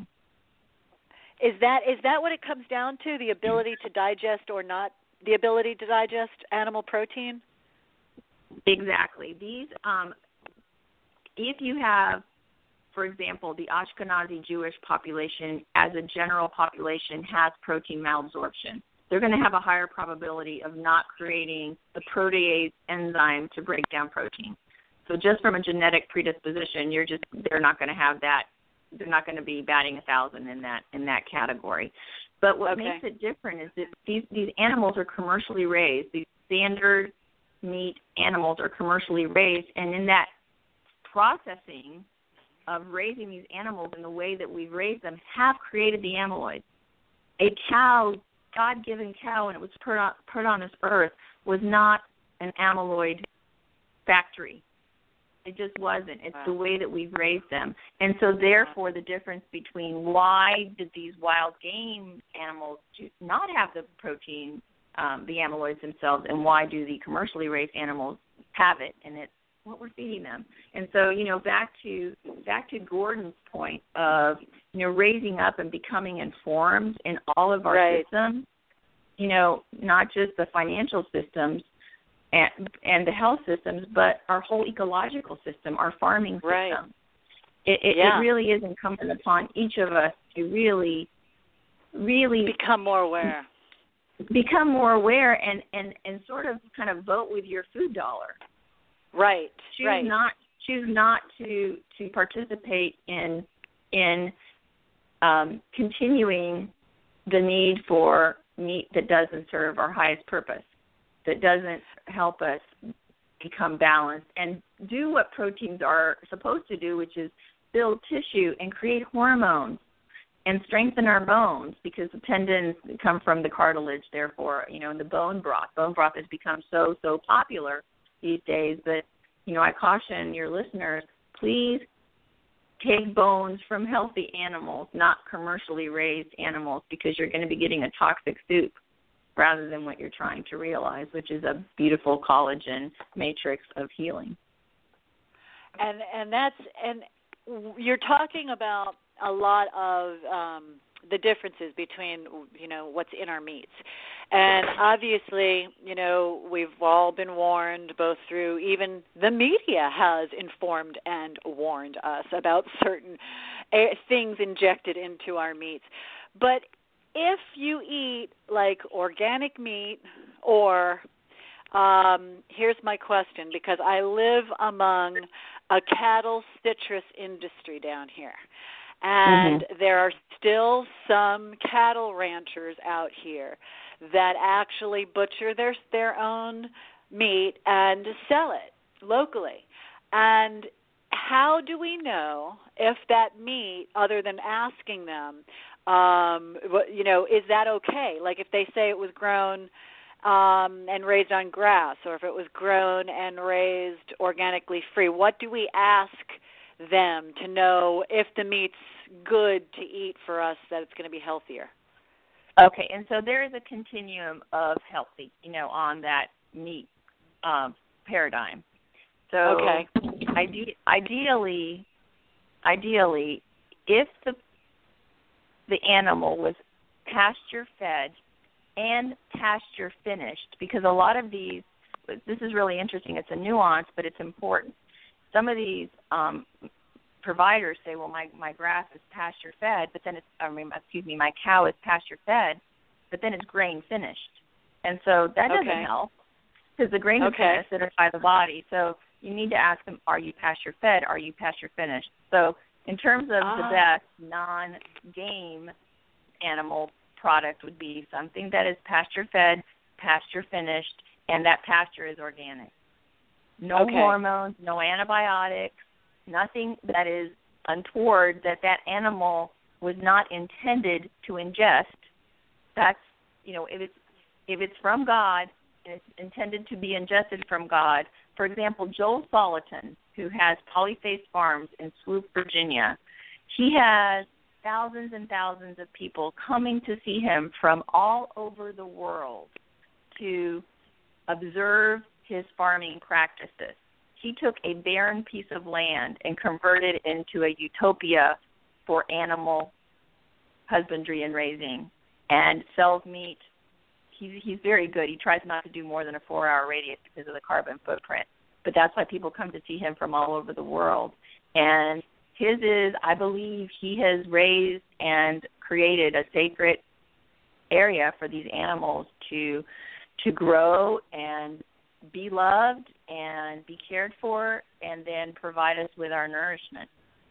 E: Is that is that what it comes down to, the ability to digest or not, the ability to digest animal protein?
G: Exactly. These, um, if you have, for example, the Ashkenazi Jewish population as a general population has protein malabsorption, they're going to have a higher probability of not creating the protease enzyme to break down protein. So just from a genetic predisposition, you're just they're not going to have that. They're not going to be batting a thousand in that in that category. But what
E: okay.
G: makes it different is that these these animals are commercially raised. These standard meat animals are commercially raised, and in that processing of raising these animals in the way that we've raised them have created the amyloid. A cow, God-given cow, and it was put on, put on this earth, was not an amyloid factory. It just wasn't. It's wow. the way that we've raised them. And so therefore the difference between why did these wild game animals not have the protein, um, the amyloids themselves, and why do the commercially raised animals have it? And it's what we're feeding them. And so, you know, back to back to Gordon's point of, you know, raising up and becoming informed in all of our
E: right.
G: systems, you know, not just the financial systems and and the health systems, but our whole ecological system, our farming system.
E: Right.
G: It, it,
E: yeah.
G: it really is incumbent upon each of us to really, really
E: become more aware.
G: Become more aware and, and, and sort of kind of vote with your food dollar.
E: Right.
G: Choose
E: right.
G: not choose not to to participate in in um, continuing the need for meat that doesn't serve our highest purpose, that doesn't help us become balanced and do what proteins are supposed to do, which is build tissue and create hormones and strengthen our bones, because the tendons come from the cartilage, therefore, you know, in the bone broth. Bone broth has become so, so popular these days, but, you know, I caution your listeners, please take bones from healthy animals, not commercially raised animals, because you're going to be getting a toxic soup rather than what you're trying to realize, which is a beautiful collagen matrix of healing.
E: And and that's and you're talking about a lot of um, the differences between, you know, what's in our meats. And obviously, you know, we've all been warned, both through even the media has informed and warned us about certain uh, things injected into our meats. But if you eat like organic meat or, um, here's my question, because I live among a cattle citrus industry down here. And mm-hmm. there are still some cattle ranchers out here that actually butcher their their own meat and sell it locally. And how do we know if that meat, other than asking them, um, you know, is that okay? Like if they say it was grown um, and raised on grass, or if it was grown and raised organically free, what do we ask them to know if the meat's good to eat for us, that it's going to be healthier?
G: Okay, and so there is a continuum of healthy, you know, on that meat um, paradigm. So
E: okay.
G: ide- ideally, ideally, if the the animal was pasture fed and pasture finished, because a lot of these, this is really interesting. It's a nuance, but it's important. Some of these um, providers say, well, my, my grass is pasture fed, but then it's, I mean, excuse me, my cow is pasture fed, but then it's grain finished. And so that doesn't
E: okay. help,
G: because the grain is
E: okay.
G: going to acidify the body. So you need to ask them, are you pasture fed? Are you pasture finished? So in terms of
E: ah.
G: the best non-game animal product would be something that is pasture fed, pasture finished, and that pasture is organic. No
E: okay.
G: hormones, no antibiotics, nothing that is untoward that that animal was not intended to ingest. That's, you know, if it's, if it's from God and it's intended to be ingested from God. For example, Joel Soliton, who has Polyface Farms in Swoop, Virginia, he has thousands and thousands of people coming to see him from all over the world to observe his farming practices. He took a barren piece of land and converted it into a utopia for animal husbandry and raising, and sells meat. He's, he's very good. He tries not to do more than a four-hour radius because of the carbon footprint. But that's why people come to see him from all over the world. And his is, I believe, he has raised and created a sacred area for these animals to to grow and be loved and be cared for, and then provide us with our nourishment.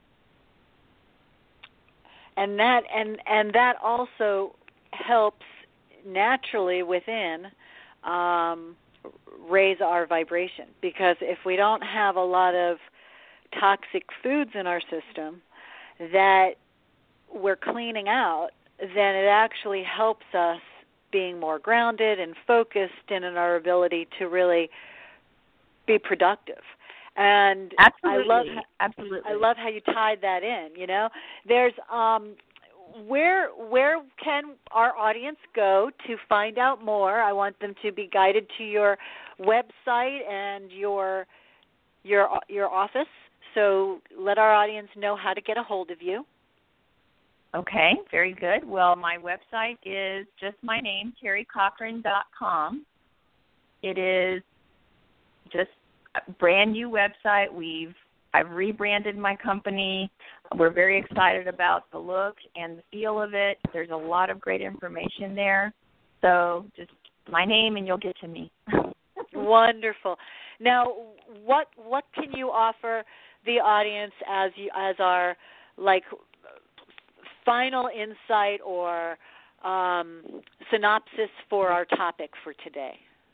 E: And that and and that also helps naturally within um, raise our vibration, because if we don't have a lot of toxic foods in our system that we're cleaning out, then it actually helps us being more grounded and focused and in our ability to really be productive. And
G: absolutely,
E: I love how,
G: absolutely.
E: I love how you tied that in. You know, there's um, where where can our audience go to find out more? I want them to be guided to your website and your your your office. So let our audience know how to get a hold of you.
G: Okay, very good. Well, my website is just my name, Terry Cochran dot com. It is just a brand new website. We've I've rebranded my company. We're very excited about the look and the feel of it. There's a lot of great information there. So just my name and you'll get to me.
E: Wonderful. Now, what what can you offer the audience as you as our like final insight or um, synopsis for our topic for today?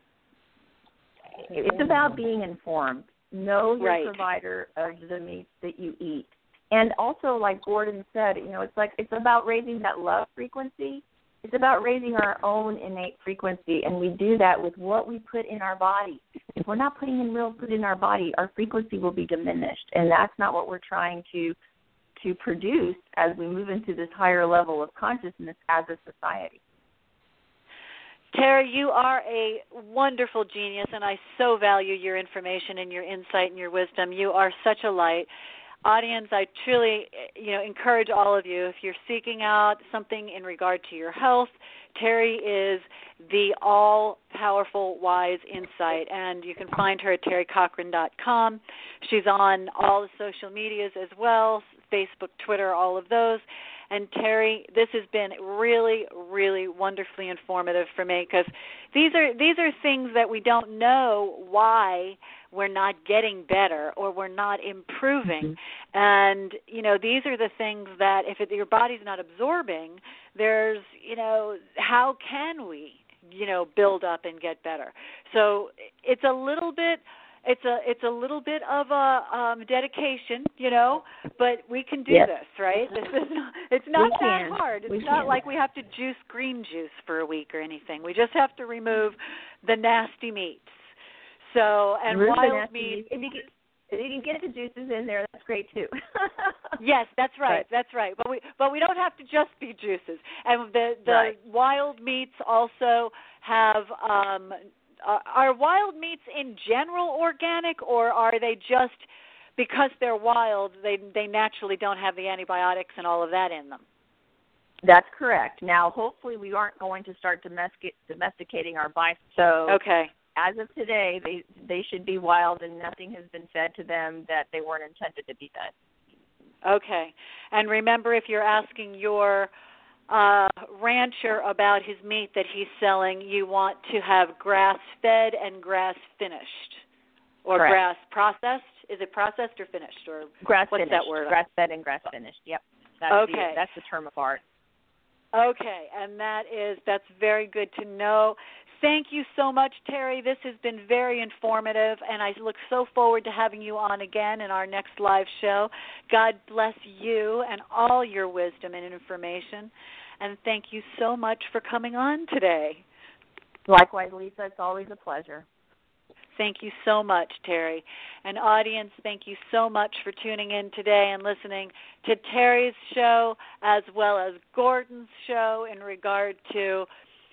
G: It's about being informed. Know your
E: right.
G: provider of the meats that you eat. And also, like Gordon said, you know, it's like it's about raising that love frequency. It's about raising our own innate frequency, and we do that with what we put in our body. If we're not putting in real food in our body, our frequency will be diminished, and that's not what we're trying to to produce as we move into this higher level of consciousness as a society.
E: Terry, you are a wonderful genius, and I so value your information and your insight and your wisdom. You are such a light. Audience, I truly, you know, encourage all of you, if you're seeking out something in regard to your health, Terry is the all-powerful, wise insight, and you can find her at terry cochran dot com. She's on all the social medias as well, Facebook, Twitter, all of those. And Terry, this has been really, really wonderfully informative for me, because these are these are things that we don't know why we're not getting better or we're not improving. Mm-hmm. And, you know, these are the things that if it, your body's not absorbing, there's, you know, how can we, you know, build up and get better? So it's a little bit, it's a it's a little bit of a um, dedication, you know, but we can do
G: Yes.
E: this, right? This is not, it's not
G: We
E: that
G: can.
E: hard. It's
G: We
E: not
G: can.
E: like we have to juice green juice for a week or anything. We just have to remove the nasty meats. So and
G: Remove the
E: wild
G: nasty
E: meat.
G: meat. If you can, if you can get the juices in there, that's great too.
E: Yes, that's right.
G: But,
E: That's right. But we but we don't have to just be juices. And the the
G: Right.
E: wild meats also have um are, are wild meats in general organic, or are they just because they're wild, they they naturally don't have the antibiotics and all of that in them?
G: That's correct. Now, hopefully, we aren't going to start domestic, domesticating our bison. So,
E: Okay.
G: as of today, they they should be wild, and nothing has been said to them that they weren't intended to be fed.
E: Okay. And remember, if you're asking your uh, rancher about his meat that he's selling, you want to have grass-fed and grass-finished, or
G: Correct.
E: grass-processed. Is it processed or finished, or
G: Grass
E: what's
G: finished.
E: that word?
G: Grass fed and grass finished. Yep. That's
E: Okay.
G: The, that's the term of art.
E: Okay, and that is that's very good to know. Thank you so much, Terry. This has been very informative, and I look so forward to having you on again in our next live show. God bless you and all your wisdom and information, and thank you so much for coming on today.
G: Likewise, Lisa, it's always a pleasure.
E: Thank you so much, Terry. And audience, thank you so much for tuning in today and listening to Terry's show as well as Gordon's show in regard to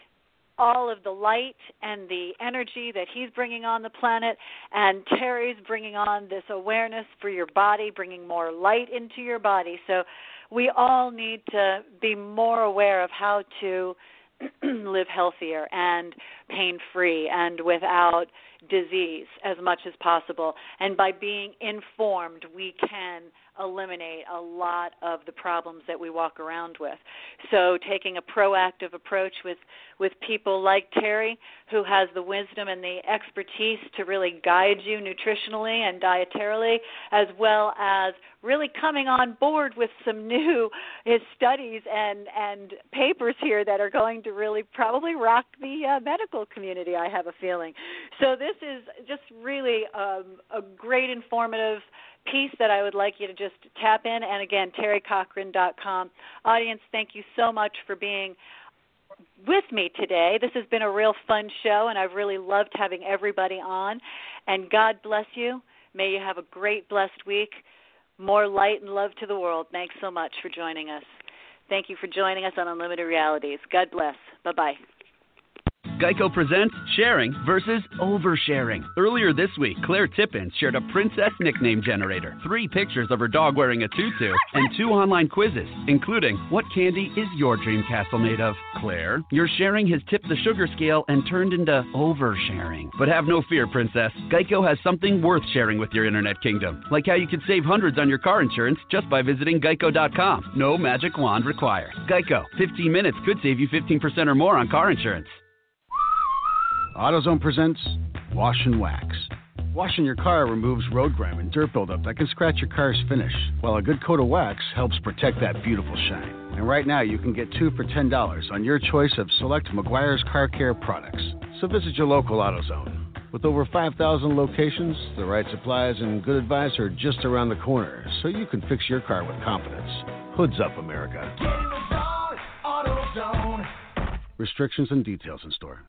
E: all of the light and the energy that he's bringing on the planet, and Terry's bringing on this awareness for your body, bringing more light into your body. So we all need to be more aware of how to live healthier and pain-free and without disease as much as possible. And by being informed, we can eliminate a lot of the problems that we walk around with. So taking a proactive approach with, with people like Terry, who has the wisdom and the expertise to really guide you nutritionally and dietarily, as well as really coming on board with some new his studies and, and papers here that are going to really probably rock the uh, medical community, I have a feeling. So this is just really um, a great informative piece that I would like you to just tap in. And again, terry cochran dot com. Audience, thank you so much for being with me today. This has been a real fun show, and I've really loved having everybody on. And God bless you. May you have a great, blessed week. More light and love to the world. Thanks so much for joining us. Thank you for joining us on Unlimited Realities. God bless. Bye-bye.
H: Geico presents sharing versus oversharing. Earlier this week, Claire Tippins shared a princess nickname generator, three pictures of her dog wearing a tutu, and two online quizzes, including what candy is your dream castle made of? Claire, your sharing has tipped the sugar scale and turned into oversharing. But have no fear, princess. Geico has something worth sharing with your internet kingdom, like how you could save hundreds on your car insurance just by visiting geico dot com. No magic wand required. Geico, fifteen minutes could save you fifteen percent or more on car insurance.
I: AutoZone presents Wash and Wax. Washing your car removes road grime and dirt buildup that can scratch your car's finish, while a good coat of wax helps protect that beautiful shine. And right now, you can get two for ten dollars on your choice of select Meguiar's Car Care products. So visit your local AutoZone. With over five thousand locations, the right supplies and good advice are just around the corner, so you can fix your car with confidence. Hoods up, America. AutoZone. Restrictions and details in store.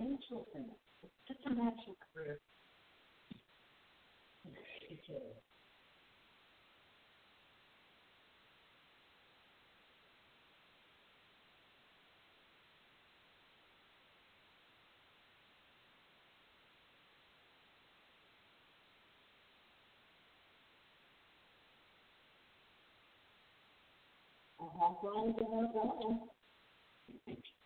J: natural thing. It's just a natural career. Okay. I have one going on.